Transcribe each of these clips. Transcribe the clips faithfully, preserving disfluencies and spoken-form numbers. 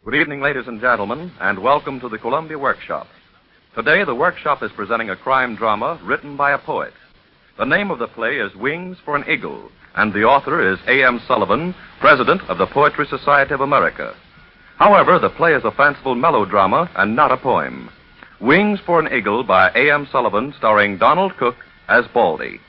Good evening, ladies and gentlemen, and welcome to the Columbia Workshop. Today, the Workshop is presenting a crime drama written by a poet. The name of the play is Wings for an Eagle, and the author is A M Sullivan, president of the Poetry Society of America. However, the play is a fanciful melodrama and not a poem. Wings for an Eagle by A M Sullivan, starring Donald Cook as Baldy.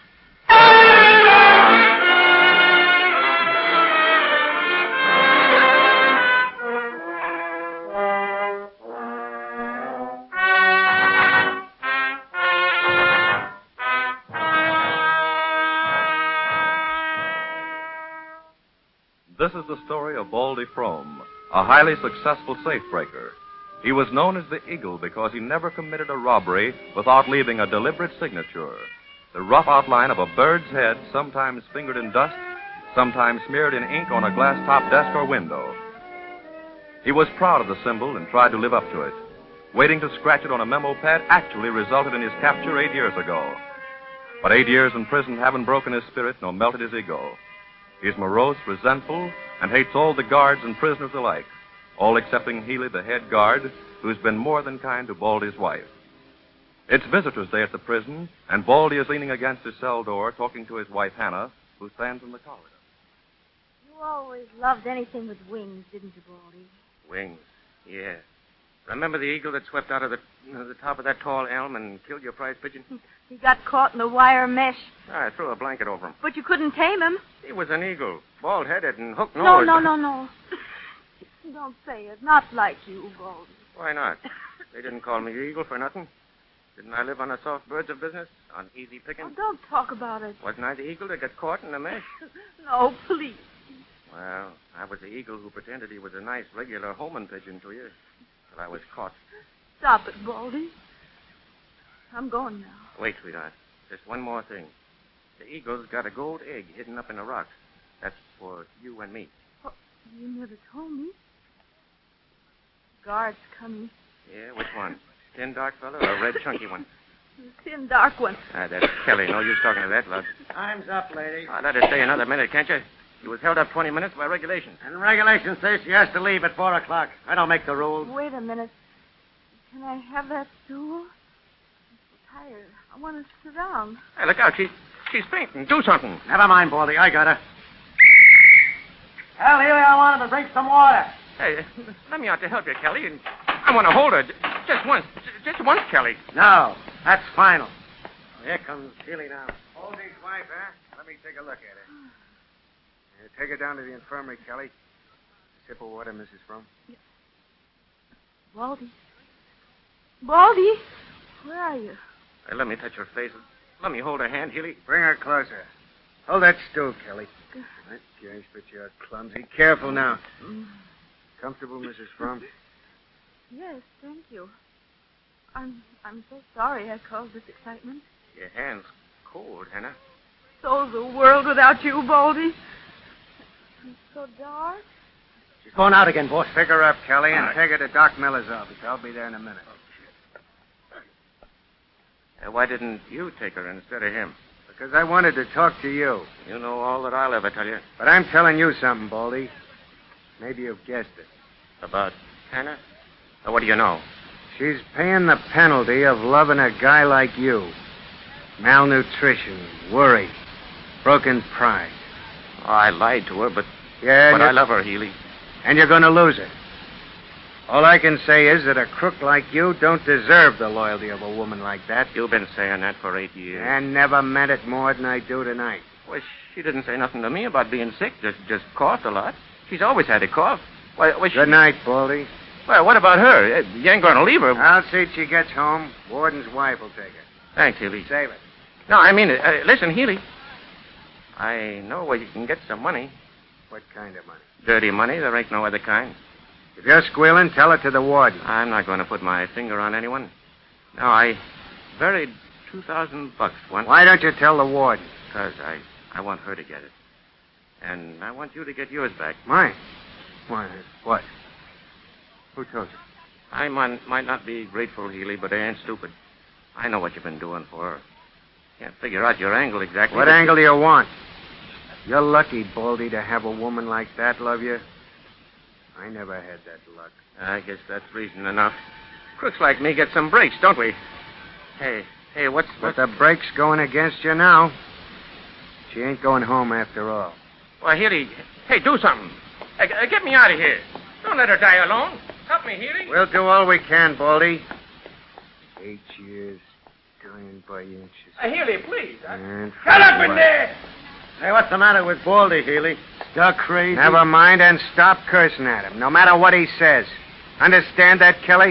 This is the story of Baldy Frome, a highly successful safe-breaker. He was known as the Eagle because he never committed a robbery without leaving a deliberate signature, the rough outline of a bird's head, sometimes fingered in dust, sometimes smeared in ink on a glass-top desk or window. He was proud of the symbol and tried to live up to it. Waiting to scratch it on a memo pad actually resulted in his capture eight years ago. But eight years in prison haven't broken his spirit nor melted his ego. He's morose, resentful, and hates all the guards and prisoners alike, all excepting Healy, the head guard, who's been more than kind to Baldy's wife. It's visitors' day at the prison, and Baldy is leaning against his cell door talking to his wife, Hannah, who stands in the corridor. You always loved anything with wings, didn't you, Baldy? Wings, yeah. Remember the eagle that swept out of the, uh, the top of that tall elm and killed your prize pigeon? He got caught in the wire mesh. I threw a blanket over him. But you couldn't tame him. He was an eagle, bald-headed and hook-nosed. No, no, no, no. Don't say it. Not like you, Baldy. Why not? They didn't call me eagle for nothing. Didn't I live on a soft birds of business? On easy picking? Oh, don't talk about it. Wasn't I the eagle that got caught in the mesh? No, please. Well, I was the eagle who pretended he was a nice, regular homing pigeon to you. Till I was caught. Stop it, Baldy. I'm going now. Wait, sweetheart. Just one more thing. The eagle's got a gold egg hidden up in the rocks. That's for you and me. Oh, you never told me. Guard's coming. Yeah, which one? Thin, dark fella or a red, chunky one? The thin, dark one. Ah, that's Kelly. No use talking to that love. Time's up, lady. Oh, let her stay another minute, can't you? He was held up twenty minutes by regulations. And regulations say she has to leave at four o'clock. I don't make the rules. Wait a minute. Can I have that stool? I'm tired. I want to sit down. Hey, look out. She, she's fainting. Do something. Never mind, Baldy. I got her. Hell, here I want him to drink some water. Hey, let me out to help you, Kelly. And I want to hold her just once. Just once, Kelly. No, that's final. Here comes Healy now. Baldy's wife, huh? Let me take a look at her. Yeah, take her down to the infirmary, Kelly. A sip of water, Missus Frome. Baldy. Baldy, where are you? Hey, let me touch her face. Let me hold her hand, Healy. Bring her closer. Hold that stool, Kelly. That gosh, but you're clumsy. Careful now. Comfortable, Missus Frome? Yes, thank you. I'm I'm so sorry I caused this excitement. Your hand's cold, Hannah. So's the world without you, Baldy. It's so dark. She's going out again, boss. Pick her up, Kelly, and All right. take her to Doc Miller's office. I'll be there in a minute. Uh, why didn't you take her instead of him? Because I wanted to talk to you. You know all that I'll ever tell you. But I'm telling you something, Baldy. Maybe you've guessed it. About Hannah? Uh, what do you know? She's paying the penalty of loving a guy like you. Malnutrition, worry, broken pride. Oh, I lied to her, but, Yeah, but and I you're- love her, Healy. and you're going to lose her. All I can say is that a crook like you don't deserve the loyalty of a woman like that. You've been saying that for eight years. And never meant it more than I do tonight. Well, she didn't say nothing to me about being sick. Just just coughed a lot. She's always had a cough. Why, well, she... Good night, Baldy. Well, what about her? Uh, You ain't going to leave her. I'll see she gets home. Warden's wife will take her. Thanks, Healy. Save it. No, I mean it. Uh, listen, Healy. I know where you can get some money. What kind of money? Dirty money. There ain't no other kind. If you're squealing, tell it to the warden. I'm not going to put my finger on anyone. No, I buried two thousand bucks once. Why don't you tell the warden? Because I, I want her to get it. And I want you to get yours back. Mine? Why, what? Who told you? I might, might not be grateful, Healy, but I ain't stupid. I know what you've been doing for her. Can't figure out your angle exactly. What but- angle do you want? You're lucky, Baldy, to have a woman like that love you. I never had that luck. I guess that's reason enough. Crooks like me get some breaks, don't we? Hey, hey, what's... But what's... the break's going against you now. She ain't going home after all. Well, Healy, hey, do something. Hey, uh, get me out of here. Don't let her die alone. Help me, Healy. We'll do all we can, Baldy. Eight years, dying by inches. Uh, Healy, please. Uh... And Shut up in what? there! Hey, what's the matter with Baldy, Healy? Stuck crazy? Never mind, and stop cursing at him, no matter what he says. Understand that, Kelly?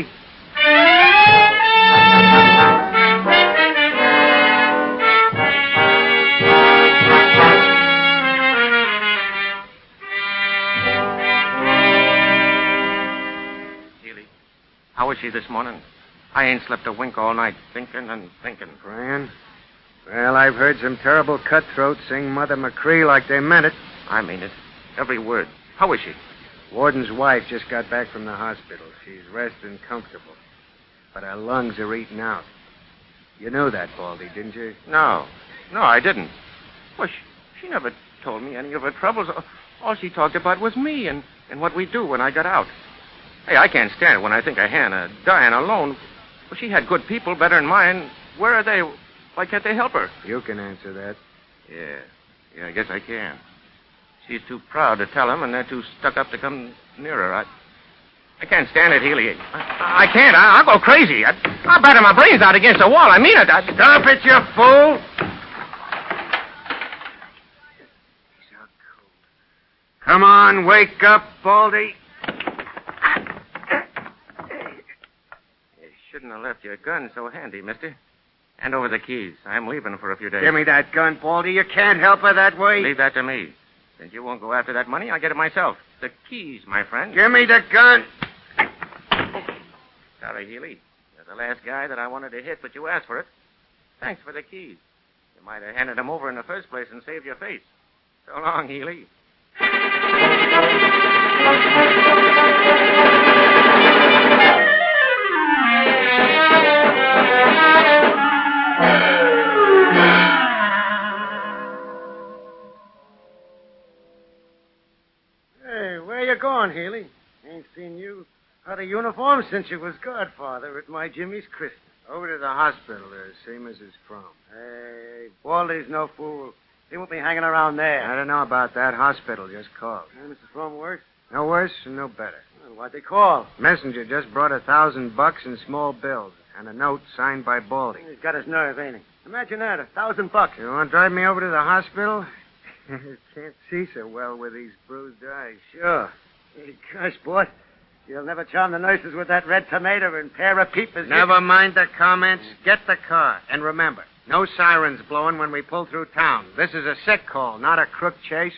Healy, how is she this morning? I ain't slept a wink all night, thinking and thinking. Brian? Well, I've heard some terrible cutthroats sing Mother McCree like they meant it. I mean it. Every word. How is she? Warden's wife just got back from the hospital. She's resting comfortable. But her lungs are eating out. You knew that, Baldy, didn't you? No. No, I didn't. Well, she, she never told me any of her troubles. All she talked about was me and, and what we do when I got out. Hey, I can't stand it when I think of Hannah dying alone. Well, she had good people, better than mine. Where are they? Why can't they help her? You can answer that. Yeah. Yeah, I guess I can. She's too proud to tell them, and they're too stuck up to come near her. I, I can't stand it, Healy. I, I can't. I, I'll go crazy. I, I'll batter my brains out against the wall. I mean it. I, Stop it, you fool! Come on, wake up, Baldy. You shouldn't have left your gun so handy, mister. Hand over the keys. I'm leaving for a few days. Give me that gun, Baldy. You can't help her that way. Leave that to me. Since you won't go after that money, I'll get it myself. The keys, my friend. Give me the gun. Sorry, Healy. You're the last guy that I wanted to hit, but you asked for it. Thanks for the keys. You might have handed them over in the first place and saved your face. So long, Healy. Hey, where you going, Healy? Ain't seen you out of uniform since you was godfather at my Jimmy's Christmas. Over to the hospital to see Missus Fromm. Hey, Baldy's no fool. He won't be hanging around there. I don't know about that. Hospital just called. Hey, Missus Fromm works? No worse and no better. Well, what'd they call? Messenger just brought a thousand bucks in small bills and a note signed by Baldy. He's got his nerve, ain't he? Imagine that, a thousand bucks. You want to drive me over to the hospital? Can't see so well with these bruised eyes. Sure. Hey, gosh, boy. You'll never charm the nurses with that red tomato and pair of peepers. Never mind the comments. Get the car. And remember, no sirens blowing when we pull through town. This is a sick call, not a crook chase.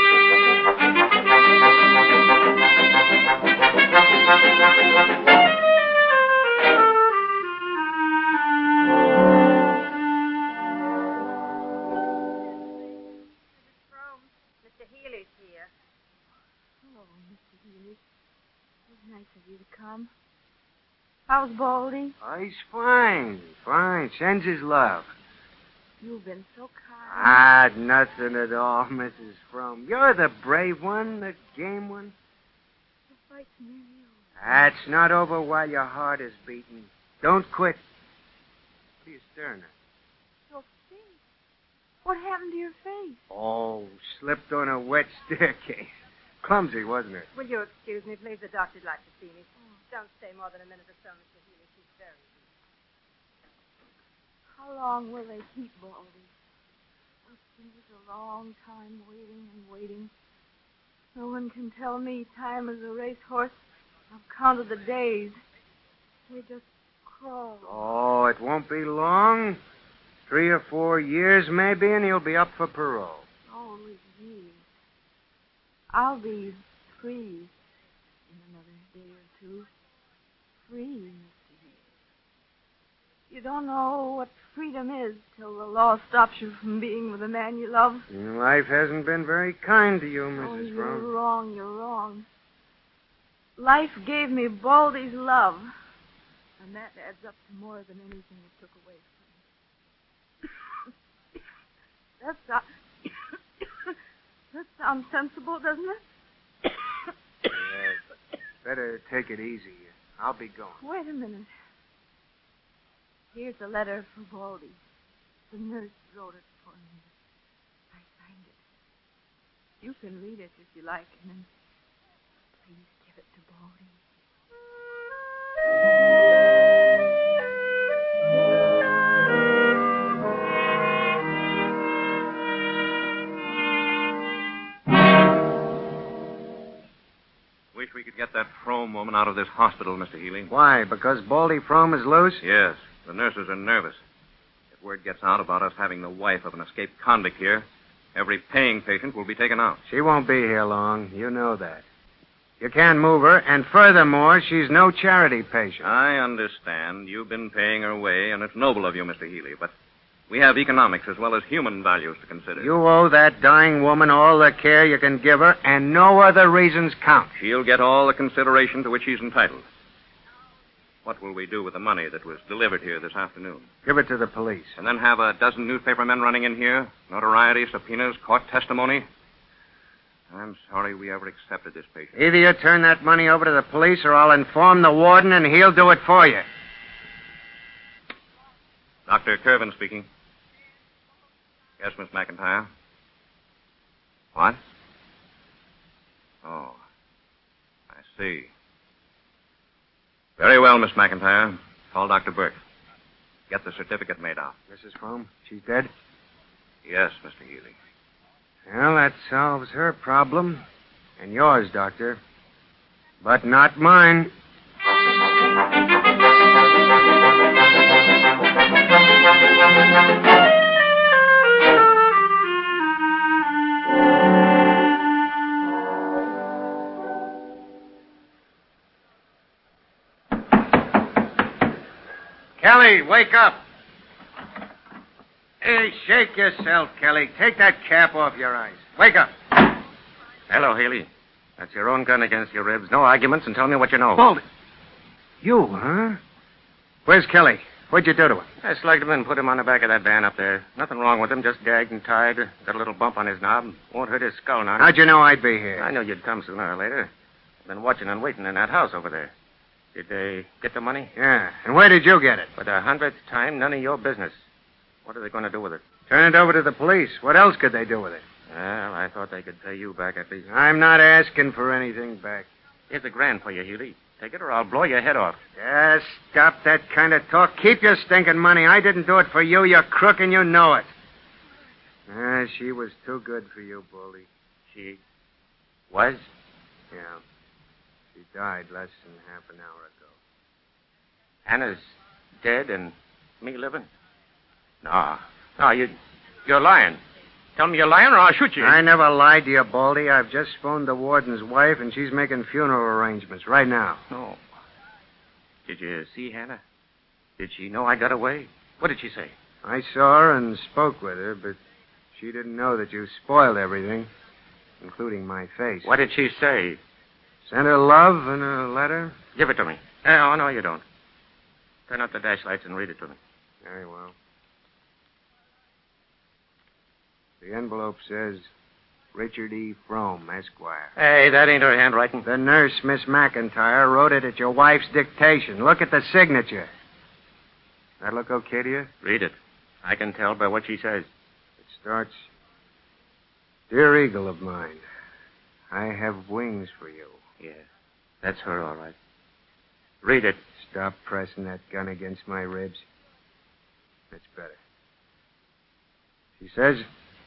Mister Healy's here. Oh, Mister Healy. It was nice of you to come. How's Baldy? Oh, he's fine. Fine. Sends his love. You've been so kind. Ah, nothing at all, Missus Fromm. You're the brave one, the game one. The fight's near you. That's not over while your heart is beating. Don't quit. What are you staring at? Your face. What happened to your face? Oh, slipped on a wet staircase. Clumsy, wasn't it? Will you excuse me, please? The doctor'd like to see me. Don't stay more than a minute or so, Mister Healy. She's very weak. How long will they keep Baldy? It seems a long time waiting and waiting. No one can tell me time is a racehorse. I've counted the days. They just crawl. Oh, it won't be long. Three or four years, maybe, and he'll be up for parole. Oh, years. I'll be free in another day or two. Free, Mister Healy. You don't know what freedom is till the law stops you from being with the man you love. Life hasn't been very kind to you, Oh, Missus you're Fromm. wrong, you're wrong. Life gave me Baldy's love. And that adds up to more than anything it took away from me. That sounds... that sounds sensible, doesn't it? Yes, but Better take it easy. I'll be going. Wait a minute. Here's a letter for Baldy. The nurse wrote it for me. I signed it. You can read it if you like, and then please give it to Baldy. Wish we could get that Frome woman out of this hospital, Mister Healy. Why? Because Baldy Frome is loose? Yes. The nurses are nervous. If word gets out about us having the wife of an escaped convict here, every paying patient will be taken out. She won't be here long. You know that. You can't move her, and furthermore, she's no charity patient. I understand. You've been paying her way, and it's noble of you, Mister Healy, but we have economics as well as human values to consider. You owe that dying woman all the care you can give her, and no other reasons count. She'll get all the consideration to which she's entitled. What will we do with the money that was delivered here this afternoon? Give it to the police. And then have a dozen newspaper men running in here? Notoriety, subpoenas, court testimony? I'm sorry we ever accepted this patient. Either you turn that money over to the police, or I'll inform the warden, and he'll do it for you. Doctor Curvin speaking. Yes, Miss McIntyre. What? Oh, I see. Very well, Miss McIntyre. Call Doctor Burke. Get the certificate made out. Missus Frome, she's dead? Yes, Mister Healy. Well, that solves her problem. And yours, Doctor. But not mine. Kelly, wake up. Hey, shake yourself, Kelly. Take that cap off your eyes. Wake up. Hello, Haley. That's your own gun against your ribs. No arguments, and tell me what you know. Baldy. You, huh? Where's Kelly? What'd you do to him? I slugged him and put him on the back of that van up there. Nothing wrong with him, just gagged and tied. Got a little bump on his knob. Won't hurt his skull now. How'd you know I'd be here? I knew you'd come sooner or later. I've been watching and waiting in that house over there. Did they get the money? Yeah. And where did you get it? For the hundredth time, none of your business. What are they going to do with it? Turn it over to the police. What else could they do with it? Well, I thought they could pay you back at least. I'm not asking for anything back. Here's a grand for you, Healy. Take it or I'll blow your head off. Yeah, stop that kind of talk. Keep your stinking money. I didn't do it for you, you crook, and you know it. Ah, she was too good for you, Baldy. She was? Yeah. She died less than half an hour ago. Anna's dead and me living? No. No, you, you're lying. Tell me you're lying or I'll shoot you. I never lied to you, Baldy. I've just phoned the warden's wife, and she's making funeral arrangements right now. Oh. Did you see Hannah? Did she know I got away? What did she say? I saw her and spoke with her, but she didn't know that you spoiled everything, including my face. What did she say? Sent her love and a letter. Give it to me. Oh, no, you don't. Turn up the dash lights and read it to me. Very well. The envelope says, Richard E. Frome, Esquire. Hey, that ain't her handwriting. The nurse, Miss McIntyre, wrote it at your wife's dictation. Look at the signature. That look okay to you? Read it. I can tell by what she says. It starts, Dear Eagle of mine, I have wings for you. Yeah, that's her, all right. Read it. Stop pressing that gun against my ribs. That's better. She says,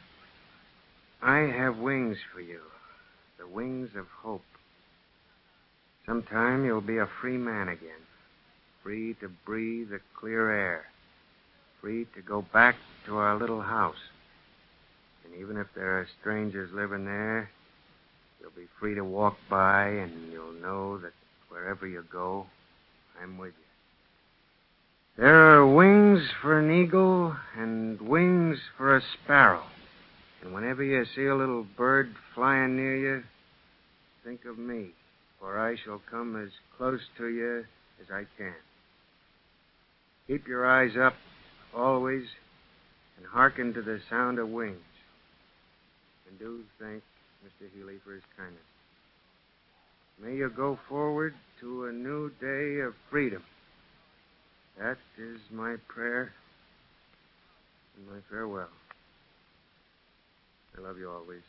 I have wings for you, the wings of hope. Sometime you'll be a free man again, free to breathe the clear air, free to go back to our little house. And even if there are strangers living there, you'll be free to walk by, and you'll know that wherever you go, I'm with you. There are wings for an eagle and wings for a sparrow. And whenever you see a little bird flying near you, think of me, for I shall come as close to you as I can. Keep your eyes up, always, and hearken to the sound of wings. And do thank Mister Healy for his kindness. May you go forward to a new day of freedom. That is my prayer and my farewell. I love you always.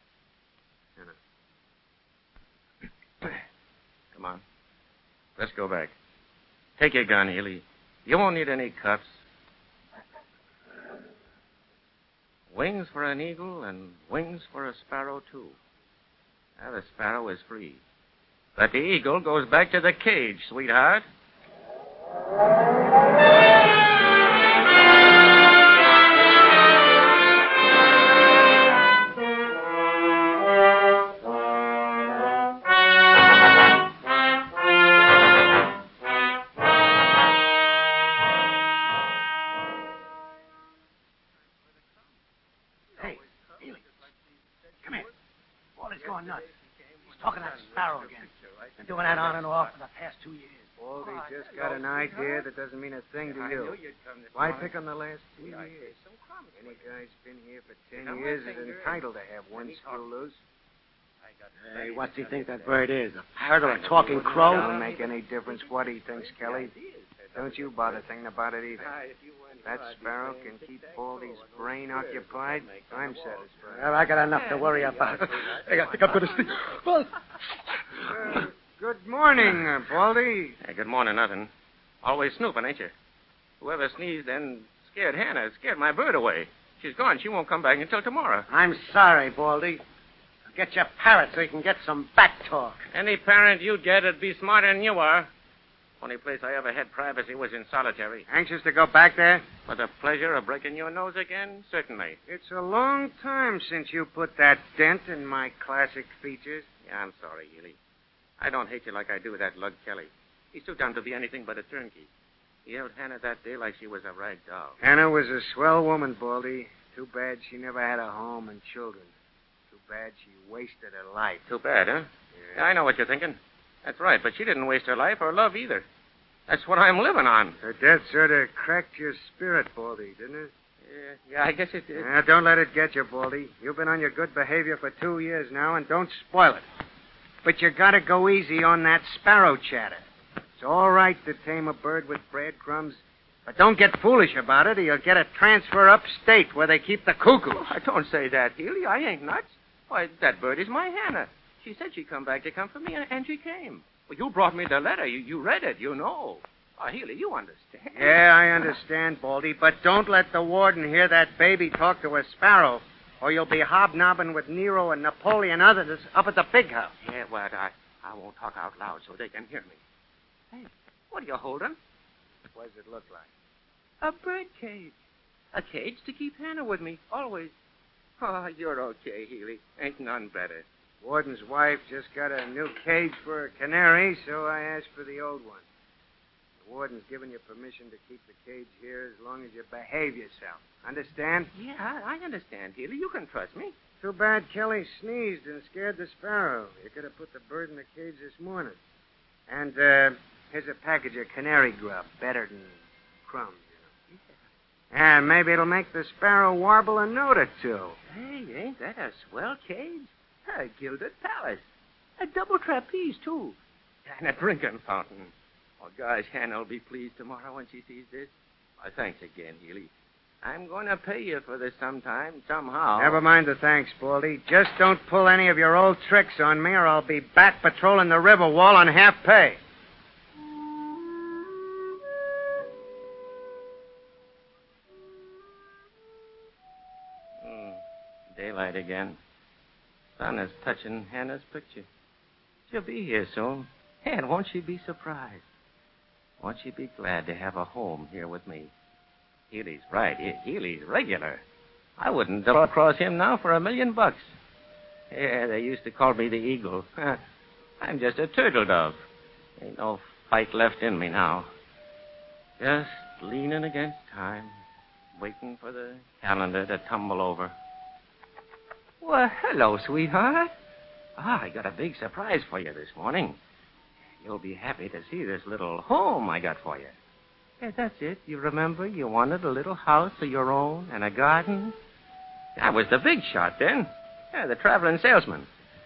Anna. Come on. Let's go back. Take your gun, Healy. You won't need any cuffs. Wings for an eagle and wings for a sparrow, too. Now, the sparrow is free. But the eagle goes back to the cage, sweetheart. Hey, Healy. Come here. Baldy's going nuts. He's talking that sparrow again. Been doing that on and off for the past two years. Baldy just got an idea that doesn't mean a thing to you. Why pick on the last two years? Any guy's been here for ten years is entitled to have one screw loose. Hey, what's he think that bird is? A parrot or a talking crow? Don't make any difference what he thinks, Kelly. Don't you bother thinking about it either. If that sparrow can keep Baldy's brain occupied, I'm satisfied. Well, I got enough to worry about. Hey, I think I'm going to sleep. Well... Uh, good morning, uh, Baldy. Hey, good morning, nothing. Always snooping, ain't you? Whoever sneezed and scared Hannah scared my bird away. She's gone. She won't come back until tomorrow. I'm sorry, Baldy. Get your parrot so you can get some back talk. Any parent you'd get would be smarter than you are. Only place I ever had privacy was in solitary. Anxious to go back there? For the pleasure of breaking your nose again? Certainly. It's a long time since you put that dent in my classic features. Yeah, I'm sorry, Healy. I don't hate you like I do that lug Kelly. He's too dumb to be anything but a turnkey. He held Hannah that day like she was a rag doll. Hannah was a swell woman, Baldy. Too bad she never had a home and children. Too bad she wasted her life. Too bad, huh? Yeah. Yeah, I know what you're thinking. That's right, but she didn't waste her life or love either. That's what I'm living on. Her death sort of cracked your spirit, Baldy, didn't it? Yeah, yeah, I guess it did. Now, don't let it get you, Baldy. You've been on your good behavior for two years now, and don't spoil it. But you gotta go easy on that sparrow chatter. It's all right to tame a bird with breadcrumbs, but don't get foolish about it, or you'll get a transfer upstate where they keep the cuckoos. Oh, don't say that, Healy. I ain't nuts. Why, that bird is my Hannah. She said she'd come back to comfort me, and, and she came. Well, you brought me the letter. You, you read it. You know. Oh, Healy, you understand. Yeah, I understand, Baldy, but don't let the warden hear that baby talk to a sparrow, or you'll be hobnobbing with Nero and Napoleon others up at the big house. Yeah, well, I, I won't talk out loud so they can hear me. Hey, what are you holding? What does it look like? A bird cage. A cage to keep Hannah with me, always. Oh, you're okay, Healy. Ain't none better. Warden's wife just got a new cage for a canary, so I asked for the old one. The warden's given you permission to keep the cage here as long as you behave yourself. Understand? Yeah, I, I understand, Healy. You can trust me. Too bad Kelly sneezed and scared the sparrow. You could have put the bird in the cage this morning. And, uh, here's a package of canary grub, better than crumbs, you know. Yeah. And maybe it'll make the sparrow warble a note or two. Hey, ain't that a swell cage? A gilded palace. A double trapeze, too. And a drinking fountain. Oh, gosh, Hannah'll be pleased tomorrow when she sees this. Well, thanks again, Healy. I'm going to pay you for this sometime, somehow. Never mind the thanks, Baldy. Just don't pull any of your old tricks on me, or I'll be back patrolling the river wall on half pay. Hmm. Daylight again. Sun is touching Hannah's picture. She'll be here soon. And won't she be surprised? Won't she be glad to have a home here with me? Healy's right. He- Healy's regular. I wouldn't double cross him now for a million bucks. Yeah, they used to call me the Eagle. I'm just a turtle dove. Ain't no fight left in me now. Just leaning against time, waiting for the calendar to tumble over. Well, hello, sweetheart. Ah, I got a big surprise for you this morning. You'll be happy to see this little home I got for you. Yeah, that's it. You remember you wanted a little house of your own and a garden? I was the big shot then. Yeah, the traveling salesman.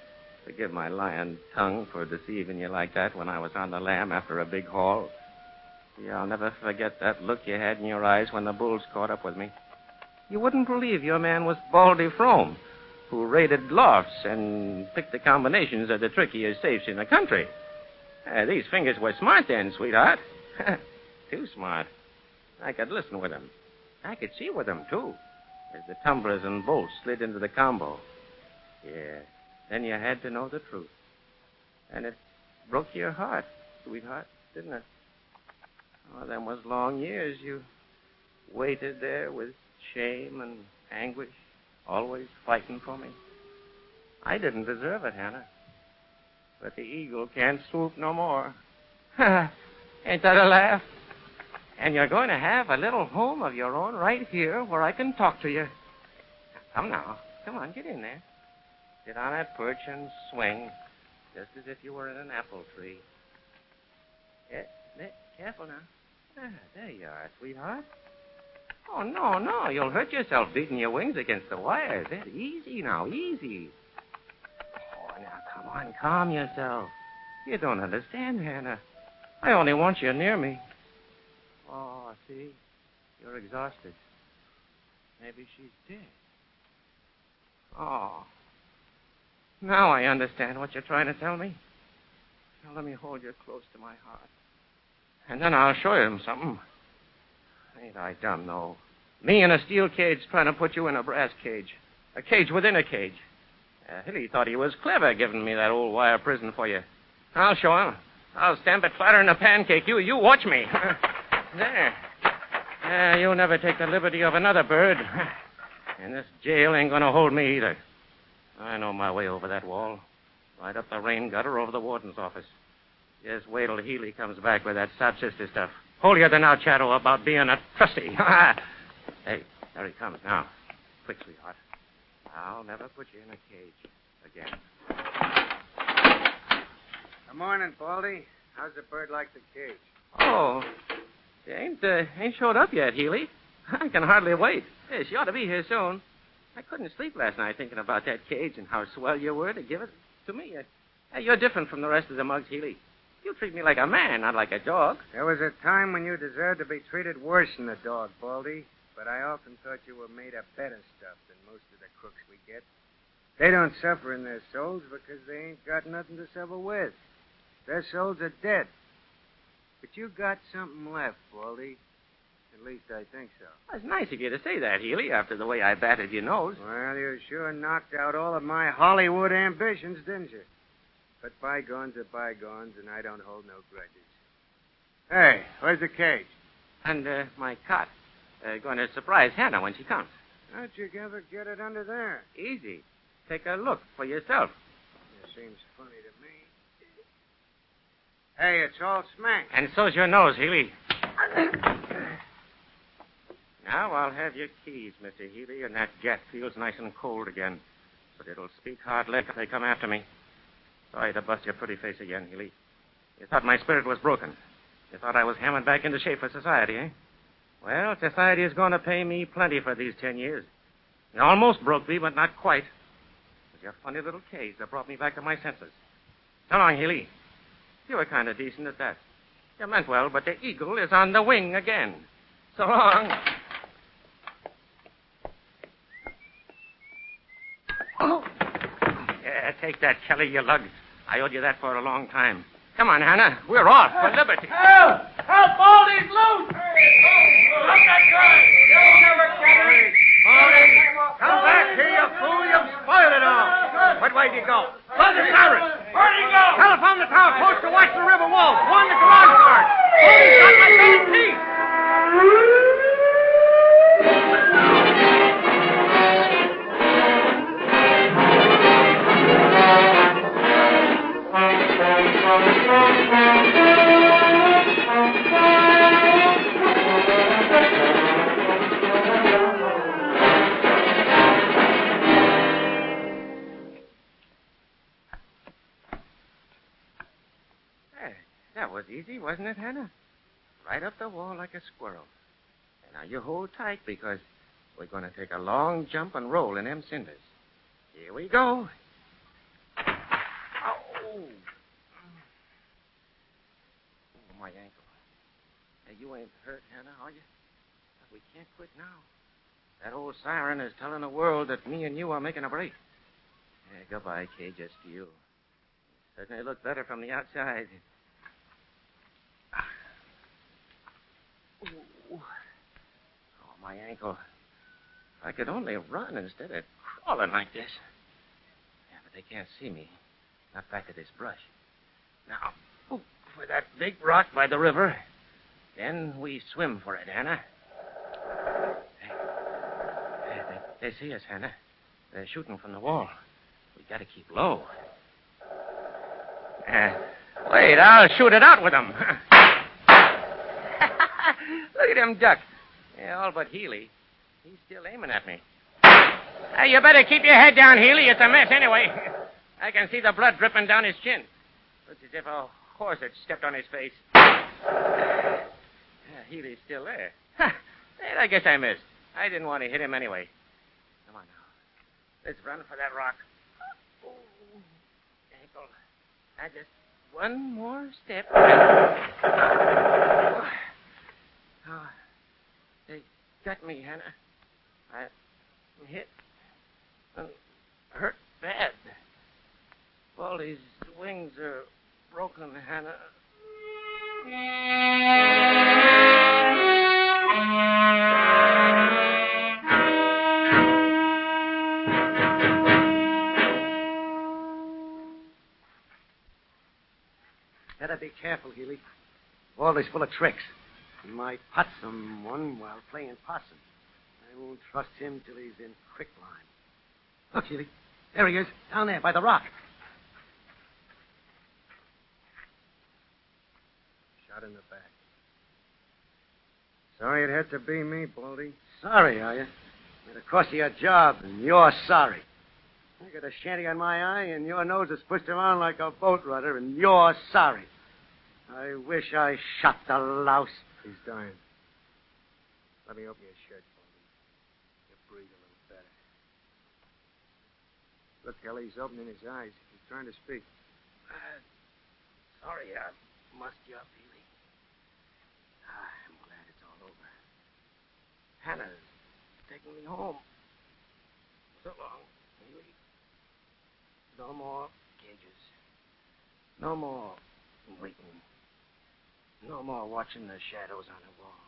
Forgive my lying tongue for deceiving you like that when I was on the lam after a big haul. Yeah, I'll never forget that look you had in your eyes when the bulls caught up with me. You wouldn't believe your man was Baldy Frome, who raided lofts and picked the combinations of the trickiest safes in the country. Uh, these fingers were smart then, sweetheart. Too smart. I could listen with them. I could see with them, too, as the tumblers and bolts slid into the combo. Yeah, then you had to know the truth. And it broke your heart, sweetheart, didn't it? Oh, them was long years you waited there with shame and anguish, always fighting for me. I didn't deserve it, Hannah. But the eagle can't swoop no more. Ain't that a laugh? And you're going to have a little home of your own right here where I can talk to you. Come now. Come on, get in there. Sit on that perch and swing, just as if you were in an apple tree. Yeah, yeah, careful now. Ah, there you are, sweetheart. Oh, no, no. You'll hurt yourself beating your wings against the wires. There, easy now, easy. Oh, now, come on, calm yourself. You don't understand, Hannah. I only want you near me. Oh, see? You're exhausted. Maybe she's dead. Oh. Now I understand what you're trying to tell me. Now let me hold you close to my heart. And then I'll show him something. Ain't I dumb, though? Me in a steel cage trying to put you in a brass cage. A cage within a cage. Uh, Hilly thought he was clever giving me that old wire prison for you. I'll show him. I'll stamp it flatter than a pancake. You, you watch me. There. Uh, you'll never take the liberty of another bird. And this jail ain't gonna hold me either. I know my way over that wall. Right up the rain gutter over the warden's office. Just wait till Healy comes back with that sap sister stuff. Holier than thou, Chato, about being a trustee. Hey, there he comes now. Quick, sweetheart. I'll never put you in a cage again. Good morning, Baldy. How's the bird like the cage? Oh, she ain't, uh, ain't showed up yet, Healy. I can hardly wait. Yeah, she ought to be here soon. I couldn't sleep last night thinking about that cage and how swell you were to give it to me. Uh, you're different from the rest of the mugs, Healy. You treat me like a man, not like a dog. There was a time when you deserved to be treated worse than a dog, Baldy. But I often thought you were made of better stuff than most of the crooks we get. They don't suffer in their souls because they ain't got nothing to suffer with. Their souls are dead. But you got something left, Baldy. At least I think so. Well, it's nice of you to say that, Healy, after the way I batted your nose. Well, you sure knocked out all of my Hollywood ambitions, didn't you? But bygones are bygones, and I don't hold no grudges. Hey, where's the cage? And uh, my cot. Uh, going to surprise Hannah when she comes. How'd you ever get it under there? Easy. Take a look for yourself. It seems funny to me. Hey, it's all smashed. And so's your nose, Healy. Now I'll have your keys, Mister Healy, and that gat feels nice and cold again. But it'll speak hard lick if they come after me. Sorry to bust your pretty face again, Healy. You thought my spirit was broken. You thought I was hammered back into shape for society, eh? Well, society is going to pay me plenty for these ten years. You almost broke me, but not quite. It was your funny little cage that brought me back to my senses. So long, Healy. You were kind of decent at that. You meant well, but the eagle is on the wing again. So long. Oh. Yeah, take that, Kelly, you lug. I owed you that for a long time. Come on, Hannah. We're off for liberty. Help! Help! Baldy's loose! Stop that guy! You'll never get it! Baldy, come back here, you fool. You've spoiled it all. What way did you go? Brother Cyrus! Where'd he go? Telephone the tower post to watch the river wall. Warn the garage guard. Baldy's got my gold teeth. That was easy, wasn't it, Hannah? Right up the wall like a squirrel. And now you hold tight because we're going to take a long jump and roll in them cinders. Here we go. Oh, my ankle. Hey, you ain't hurt, Hannah, are you? We can't quit now. That old siren is telling the world that me and you are making a break. Yeah, goodbye, Kay, just to you. Certainly look better from the outside. Ooh. Oh, my ankle. If I could only run instead of crawling like this. Yeah, but they can't see me. Not back of this brush. Now, ooh, for that big rock by the river. Then we swim for it, Hannah. Hey, hey, they, they see us, Hannah. They're shooting from the wall. We gotta keep low. Uh, wait, I'll shoot it out with them. Look at him duck. Yeah, all but Healy. He's still aiming at me. Hey, you better keep your head down, Healy. It's a mess anyway. I can see the blood dripping down his chin. Looks as if a horse had stepped on his face. Yeah, Healy's still there. Well, I guess I missed. I didn't want to hit him anyway. Come on now. Let's run for that rock. Oh, ankle. Now just one more step. Oh, they got me, Hannah. I'm hit and hurt bad. Baldy's wings are broken, Hannah. Better be careful, Healy. Baldy's full of tricks. He might pot someone while playing possum. I won't trust him till he's in quicklime. Look, Healy. There he is, down there by the rock. Shot in the back. Sorry it had to be me, Baldy. Sorry, are you? It cost you your job, and you're sorry. I got a shanty on my eye, and your nose is pushed around like a boat rudder, and you're sorry. I wish I shot the louse. He's dying. Let me open your shirt, Baldy. You'll breathe a little better. Look, Kelly, he's opening his eyes. He's trying to speak. Uh, sorry, I mussed you up, Healy. Ah, I'm glad it's all over. Hannah's taking me home. So long, Healy. No more cages. No more waiting. No more watching the shadows on the wall.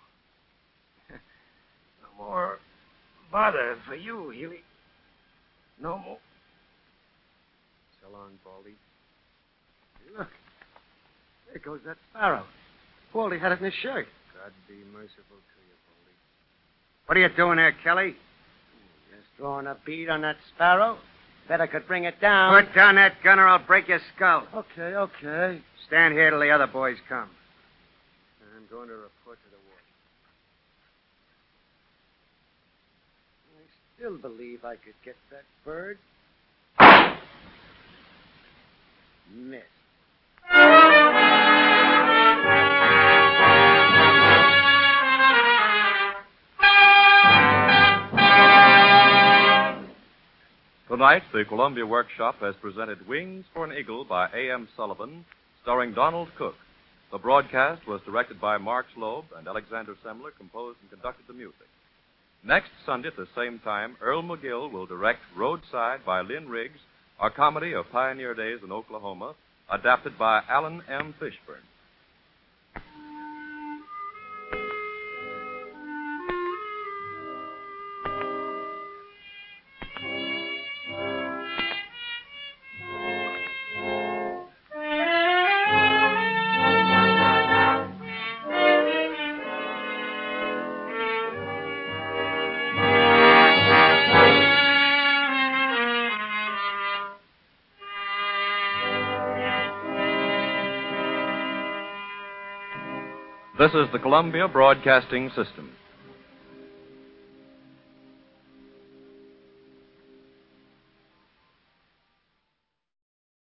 No more bother for you, Healy. No more. So long, Baldy. Look. There goes that sparrow. Baldy had it in his shirt. God be merciful to you, Baldy. What are you doing there, Kelly? Just throwing a bead on that sparrow. Bet I could bring it down. Put down that gun or I'll break your skull. Okay, okay. Stand here till the other boys come. I'm going to report to the warden. I still believe I could get that bird. Missed. Tonight, the Columbia Workshop has presented Wings for an Eagle by A M Sullivan, starring Donald Cook. The broadcast was directed by Mark Slobe, and Alexander Semler composed and conducted the music. Next Sunday at the same time, Earl McGill will direct Roadside by Lynn Riggs, a comedy of pioneer days in Oklahoma, adapted by Alan M. Fishburne. This is the Columbia Broadcasting System.